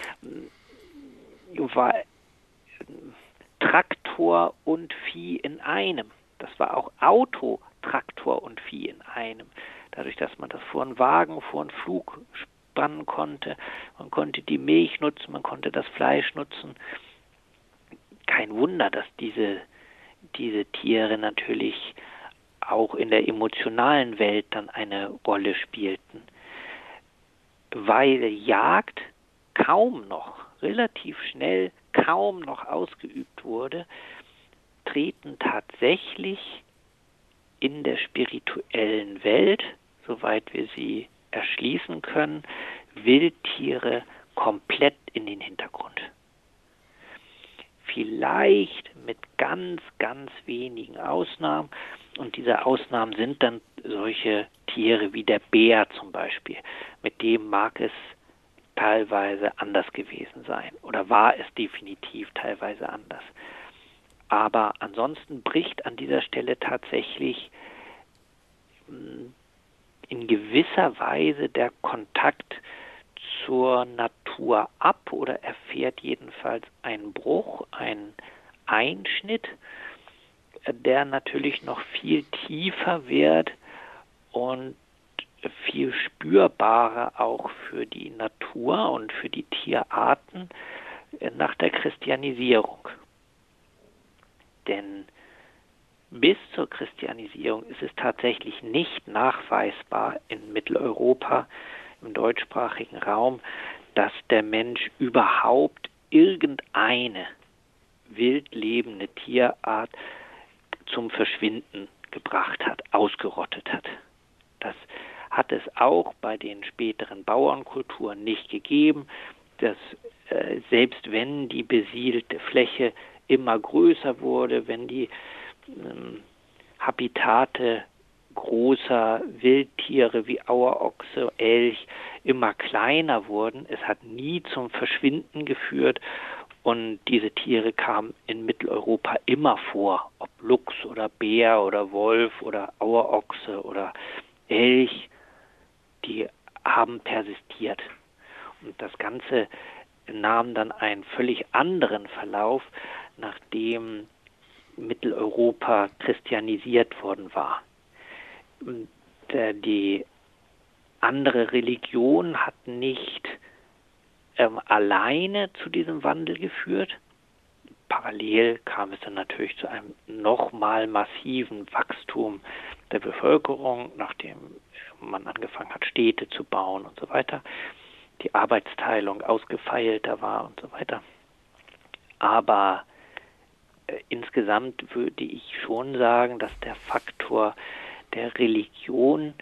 Traktor und Vieh in einem. Das war auch Auto, Traktor und Vieh in einem. Dadurch, dass man das vor einen Wagen, vor einen Flug spannen konnte, man konnte die Milch nutzen, man konnte das Fleisch nutzen. Kein Wunder, dass diese Tiere natürlich auch in der emotionalen Welt dann eine Rolle spielten. Weil Jagd relativ schnell kaum noch ausgeübt wurde, treten tatsächlich in der spirituellen Welt, soweit wir sie erschließen können, Wildtiere komplett in den Hintergrund. Vielleicht mit ganz, ganz wenigen Ausnahmen. Und diese Ausnahmen sind dann solche Tiere wie der Bär zum Beispiel. Mit dem mag es teilweise anders gewesen sein oder war es definitiv teilweise anders. Aber ansonsten bricht an dieser Stelle tatsächlich in gewisser Weise der Kontakt zur Natur ab oder erfährt jedenfalls einen Bruch, einen Einschnitt, der natürlich noch viel tiefer wird und viel spürbarer auch für die Natur und für die Tierarten nach der Christianisierung. Denn bis zur Christianisierung ist es tatsächlich nicht nachweisbar in Mitteleuropa, im deutschsprachigen Raum, dass der Mensch überhaupt irgendeine wild lebende Tierart zum Verschwinden gebracht hat, ausgerottet hat. Das hat es auch bei den späteren Bauernkulturen nicht gegeben, dass selbst wenn die besiedelte Fläche immer größer wurde, wenn die Habitate großer Wildtiere wie Auerochse, Elch immer kleiner wurden, es hat nie zum Verschwinden geführt und diese Tiere kamen in Mitteleuropa immer vor, ob Luchs oder Bär oder Wolf oder Auerochse oder Elch, die haben persistiert. Und das Ganze nahm dann einen völlig anderen Verlauf, nachdem Mitteleuropa christianisiert worden war. Die andere Religion hat nicht alleine zu diesem Wandel geführt. Parallel kam es dann natürlich zu einem nochmal massiven Wachstum der Bevölkerung, nachdem man angefangen hat, Städte zu bauen und so weiter. Die Arbeitsteilung ausgefeilter war und so weiter. Aber insgesamt würde ich schon sagen, dass der Faktor der Religion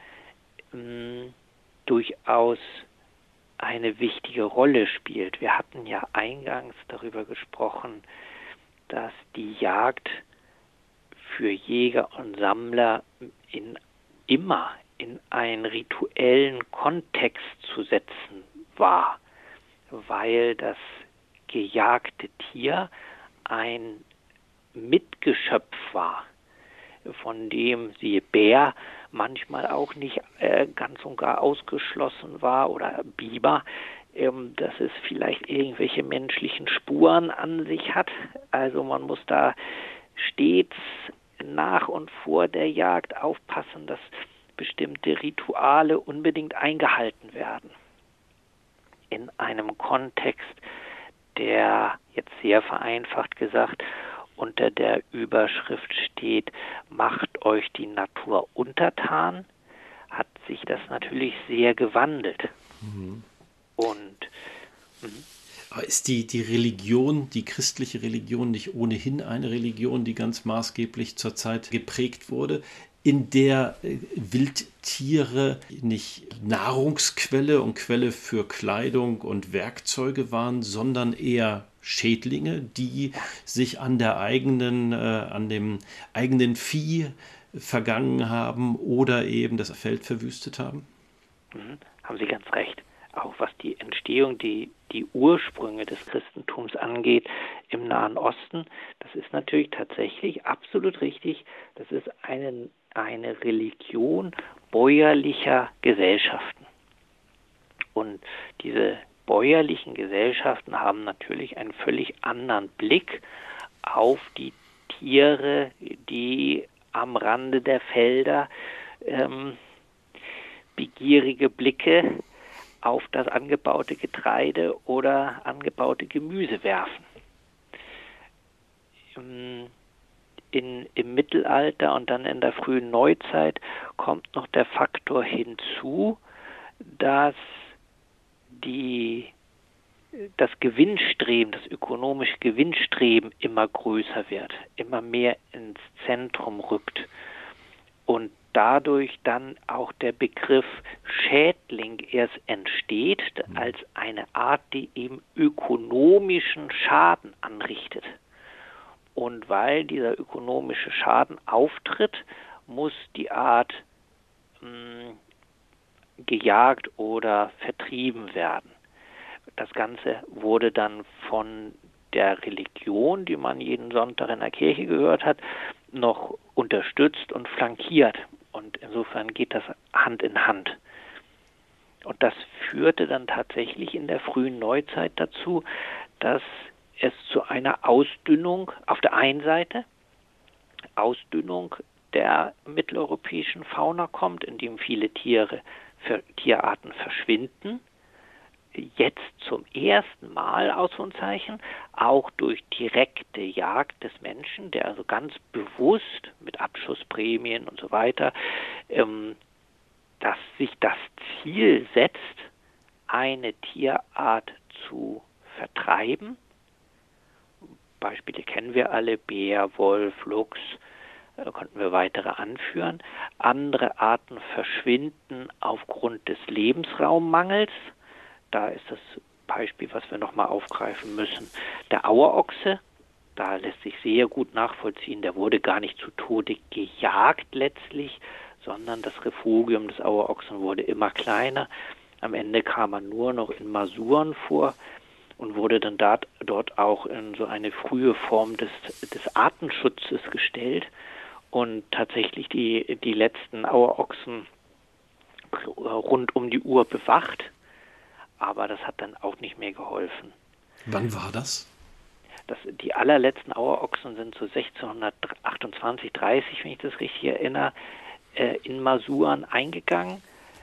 durchaus eine wichtige Rolle spielt. Wir hatten ja eingangs darüber gesprochen, dass die Jagd für Jäger und Sammler immer in einen rituellen Kontext zu setzen war, weil das gejagte Tier ein Mitgeschöpf war, von dem, siehe Bär, manchmal auch nicht ganz und gar ausgeschlossen war, oder Biber, dass es vielleicht irgendwelche menschlichen Spuren an sich hat. Also man muss da stets nach und vor der Jagd aufpassen, dass bestimmte Rituale unbedingt eingehalten werden. In einem Kontext, der jetzt sehr vereinfacht gesagt unter der Überschrift steht, macht euch die Natur untertan, hat sich das natürlich sehr gewandelt. Und aber ist die Religion, die christliche Religion, nicht ohnehin eine Religion, die ganz maßgeblich zur Zeit geprägt wurde, in der Wildtiere nicht Nahrungsquelle und Quelle für Kleidung und Werkzeuge waren, sondern eher Schädlinge, die sich an dem eigenen Vieh vergangen haben oder eben das Feld verwüstet haben? Haben Sie ganz recht. Auch was die Entstehung, die Ursprünge des Christentums angeht im Nahen Osten, das ist natürlich tatsächlich absolut richtig. Das ist eine Religion bäuerlicher Gesellschaften. Und diese bäuerlichen Gesellschaften haben natürlich einen völlig anderen Blick auf die Tiere, die am Rande der Felder begierige Blicke auf das angebaute Getreide oder angebaute Gemüse werfen. Im Mittelalter und dann in der frühen Neuzeit kommt noch der Faktor hinzu, dass das Gewinnstreben, das ökonomische Gewinnstreben immer größer wird, immer mehr ins Zentrum rückt und dadurch dann auch der Begriff Schädling erst entsteht als eine Art, die eben ökonomischen Schaden anrichtet. Und weil dieser ökonomische Schaden auftritt, muss die Art gejagt oder vertrieben werden. Das Ganze wurde dann von der Religion, die man jeden Sonntag in der Kirche gehört hat, noch unterstützt und flankiert. Und insofern geht das Hand in Hand. Und das führte dann tatsächlich in der frühen Neuzeit dazu, dass es zu einer Ausdünnung, auf der einen Seite Ausdünnung der mitteleuropäischen Fauna kommt, indem viele Tierarten verschwinden. Jetzt zum ersten Mal, Ausrufezeichen, auch durch direkte Jagd des Menschen, der also ganz bewusst mit Abschussprämien und so weiter, dass sich das Ziel setzt, eine Tierart zu vertreiben. Beispiele kennen wir alle, Bär, Wolf, Luchs, da konnten wir weitere anführen. Andere Arten verschwinden aufgrund des Lebensraummangels. Da ist das Beispiel, was wir nochmal aufgreifen müssen. Der Auerochse, da lässt sich sehr gut nachvollziehen, der wurde gar nicht zu Tode gejagt letztlich, sondern das Refugium des Auerochsen wurde immer kleiner. Am Ende kam er nur noch in Masuren vor und wurde dann dort auch in so eine frühe Form des Artenschutzes gestellt und tatsächlich die letzten Auerochsen rund um die Uhr bewacht. Aber das hat dann auch nicht mehr geholfen. Wann war das? Die allerletzten Auerochsen sind so 1628, 30, wenn ich das richtig erinnere, in Masuren eingegangen.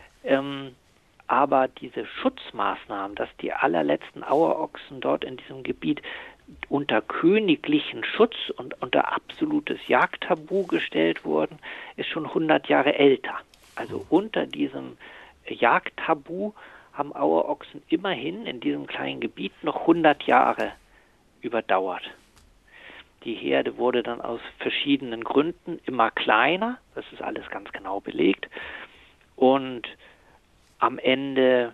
Aber diese Schutzmaßnahmen, dass die allerletzten Auerochsen dort in diesem Gebiet unter königlichen Schutz und unter absolutes Jagdtabu gestellt wurden, ist schon 100 Jahre älter. Also unter diesem Jagdtabu haben Auerochsen immerhin in diesem kleinen Gebiet noch 100 Jahre überdauert. Die Herde wurde dann aus verschiedenen Gründen immer kleiner, das ist alles ganz genau belegt, und am Ende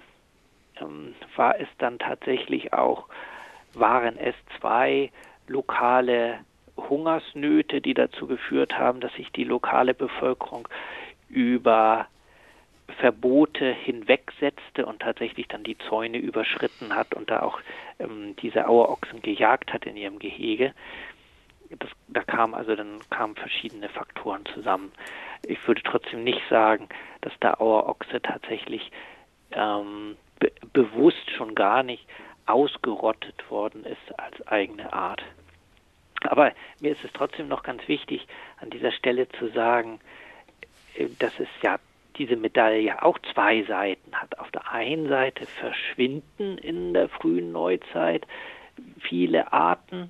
waren es 2 lokale Hungersnöte, die dazu geführt haben, dass sich die lokale Bevölkerung über Verbote hinwegsetzte und tatsächlich dann die Zäune überschritten hat und da auch diese Auerochsen gejagt hat in ihrem Gehege. Da kamen verschiedene Faktoren zusammen. Ich würde trotzdem nicht sagen, dass der Auerochse tatsächlich bewusst schon gar nicht ausgerottet worden ist als eigene Art. Aber mir ist es trotzdem noch ganz wichtig, an dieser Stelle zu sagen, dass es ja diese Medaille auch zwei Seiten hat. Auf der einen Seite verschwinden in der frühen Neuzeit viele Arten,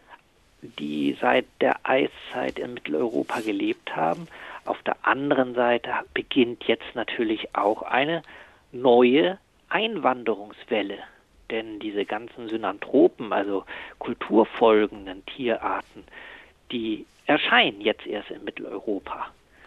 die seit der Eiszeit in Mitteleuropa gelebt haben. Auf der anderen Seite beginnt jetzt natürlich auch eine neue Einwanderungswelle. Denn diese ganzen Synanthropen, also kulturfolgenden Tierarten, die erscheinen jetzt erst in Mitteleuropa.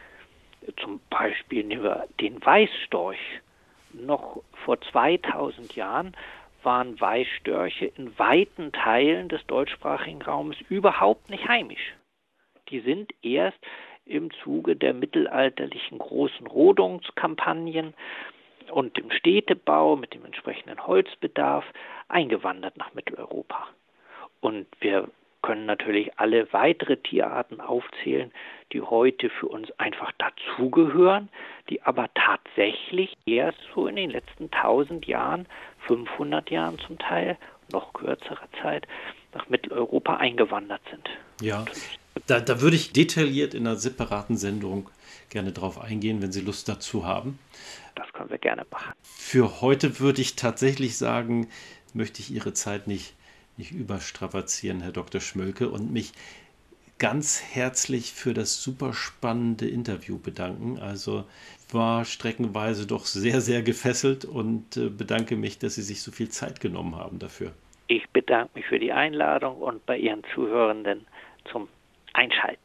Zum Beispiel nehmen wir den Weißstorch. Noch vor 2000 Jahren waren Weißstörche in weiten Teilen des deutschsprachigen Raumes überhaupt nicht heimisch. Die sind erst im Zuge der mittelalterlichen großen Rodungskampagnen und dem Städtebau mit dem entsprechenden Holzbedarf eingewandert nach Mitteleuropa. Und wir können natürlich alle weitere Tierarten aufzählen, die heute für uns einfach dazugehören, die aber tatsächlich erst so in den letzten 1000 Jahren, 500 Jahren zum Teil, noch kürzerer Zeit, nach Mitteleuropa eingewandert sind. Ja, da würde ich detailliert in einer separaten Sendung gerne drauf eingehen, wenn Sie Lust dazu haben. Das können wir gerne machen. Für heute würde ich tatsächlich sagen, möchte ich Ihre Zeit nicht überstrapazieren, Herr Dr. Schmölke, und mich ganz herzlich für das super spannende Interview bedanken. Also war streckenweise doch sehr, sehr gefesselt und bedanke mich, dass Sie sich so viel Zeit genommen haben dafür. Ich bedanke mich für die Einladung und bei Ihren Zuhörenden zum Einschalten.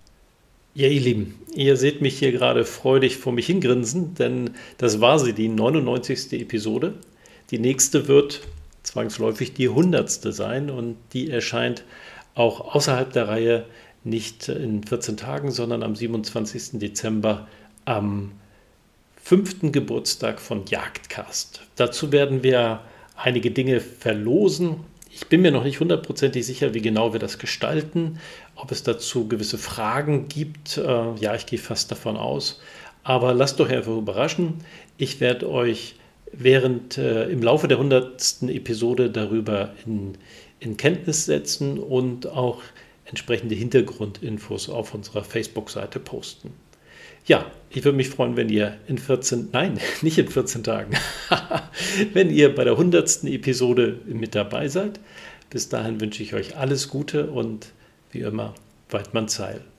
Ja, ihr Lieben, ihr seht mich hier gerade freudig vor mich hingrinsen, denn das war sie, die 99. Episode. Die nächste wird zwangsläufig die 100. sein und die erscheint auch außerhalb der Reihe nicht in 14 Tagen, sondern am 27. Dezember am 5. Geburtstag von Jagdcast. Dazu werden wir einige Dinge verlosen. Ich bin mir noch nicht hundertprozentig sicher, wie genau wir das gestalten, ob es dazu gewisse Fragen gibt. Ja, ich gehe fast davon aus. Aber lasst euch einfach überraschen. Ich werde euch im Laufe der 100. Episode darüber in Kenntnis setzen und auch entsprechende Hintergrundinfos auf unserer Facebook-Seite posten. Ja, ich würde mich freuen, wenn ihr nicht in 14 Tagen, wenn ihr bei der 100. Episode mit dabei seid. Bis dahin wünsche ich euch alles Gute und wie immer, Weidmanns Heil.